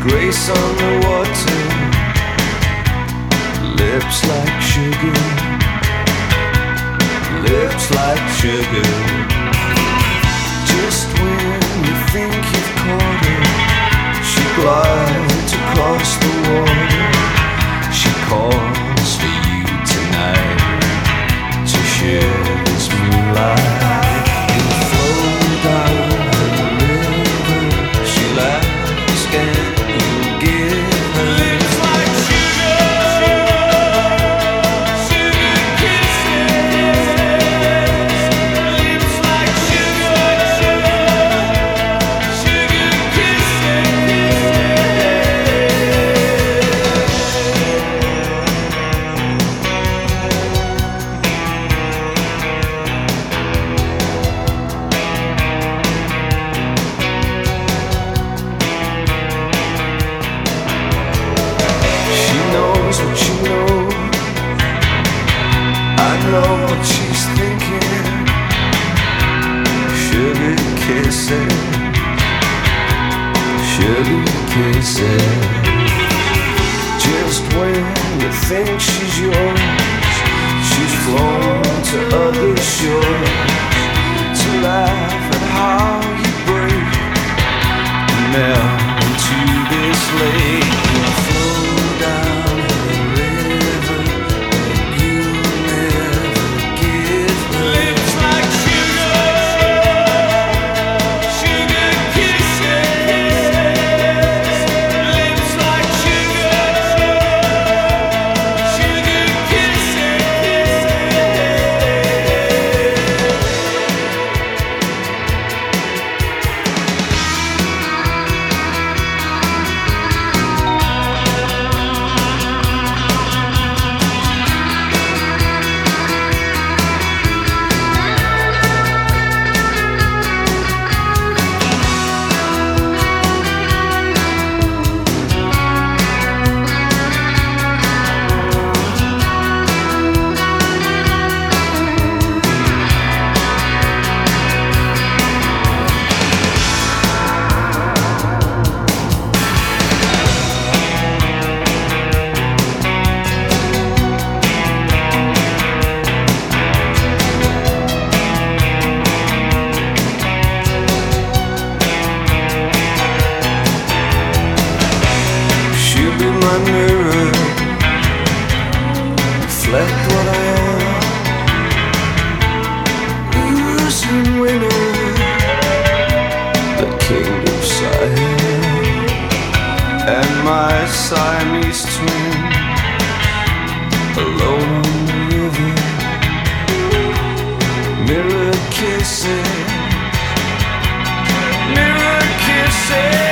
Grace on the water, lips like sugar, lips like sugar. Just when you think you've caught her, she glides across the water. She calls for you tonight to share this moonlight. You flow down the river, she laughs, can you give her lips like sugar, sugar kisses, lips like sugar, sugar what you know, I know what she's thinking. Sugar kisses, sugar kisses. Just when you think she's yours, she's flown to other shores to laugh at how you break and melt into this lake. You flow down mirror, reflect what I am, losing winner, the king of Siam, and my Siamese twin, alone on the river, mirror kisses, mirror kisses.